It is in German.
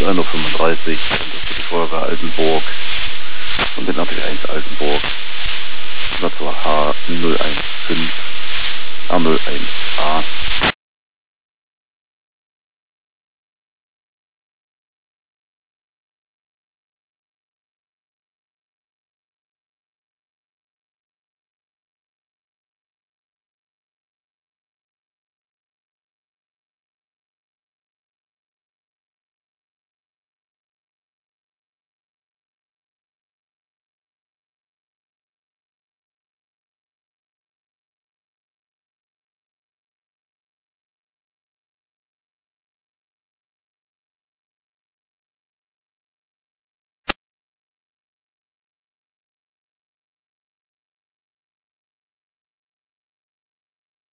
1.35 Uhr, und das ist die Feuerwehr Altenburg und den RTW 1 Altenburg. Das war H015 R01A.